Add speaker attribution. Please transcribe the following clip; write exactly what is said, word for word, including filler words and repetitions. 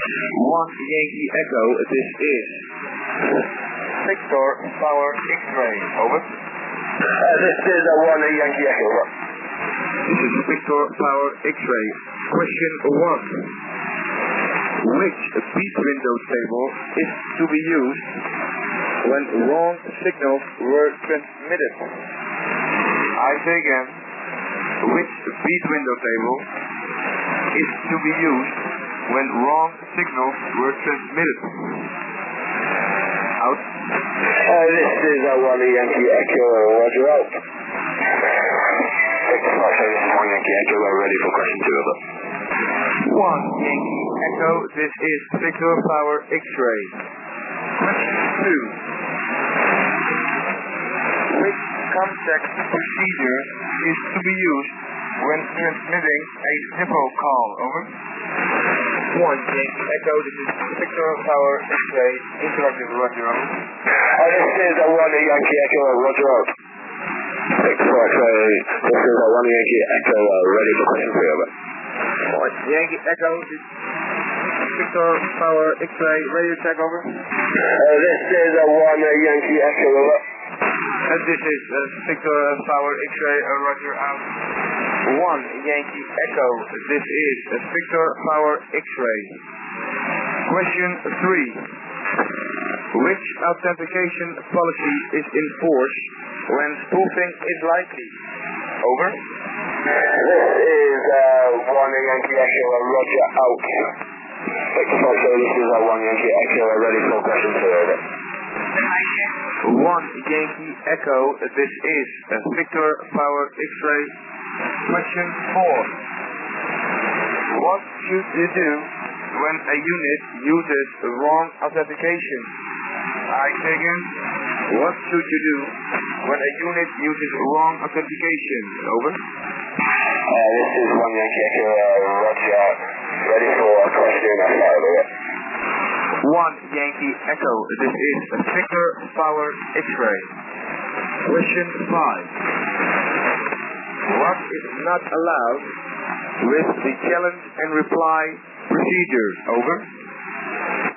Speaker 1: one Yankee Echo, this is Victor Power X-Ray, over.
Speaker 2: Uh, this is a one Yankee Echo, over.
Speaker 1: This is Victor Power X-Ray. Question one. Which beat window table is to be used when wrong signals were transmitted? I say again, which beat window table is to be used when wrong signals were transmitted? Out.
Speaker 2: Uh, this is a one Yankee Echo, roger out. This is one Yankee Echo, we're ready for question two, over.
Speaker 1: one Yankee Echo, this is Victor Power X-Ray. Question two. Which contact procedure is to be used when transmitting a Zippo call, over? one Yankee Echo, this is Victor Power X-Ray, interactive, roger out.
Speaker 2: Uh, this is a one Yankee Echo, roger out. Victor X-Ray, this is a one Yankee Echo, uh, ready for question three, over.
Speaker 1: one Yankee Echo, this is Victor Power X-Ray, radio check, over.
Speaker 2: Uh, this is a one Yankee Echo, over.
Speaker 1: And this is uh, Victor Power X-Ray, uh, roger out. one Yankee Echo, this is uh, Victor Power X-Ray. Question three. Which authentication policy is in force when spoofing is likely? Over.
Speaker 2: This is uh, one Yankee Echo, uh, roger out. Victor Foxtrot, this is a one Yankee Echo, uh, ready for question two, over.
Speaker 1: one Yankee Echo, this is uh, Victor Power X-Ray. Question four. What should you do when a unit uses the wrong authentication? I say again, what should you do when a unit uses wrong authentication? Over.
Speaker 2: Uh, this is one Yankee Echo, uh, roger out. Ready for question five, over.
Speaker 1: one Yankee Echo, this is Victor Power X-Ray. Question five. What is not allowed with the challenge and reply procedure? Over.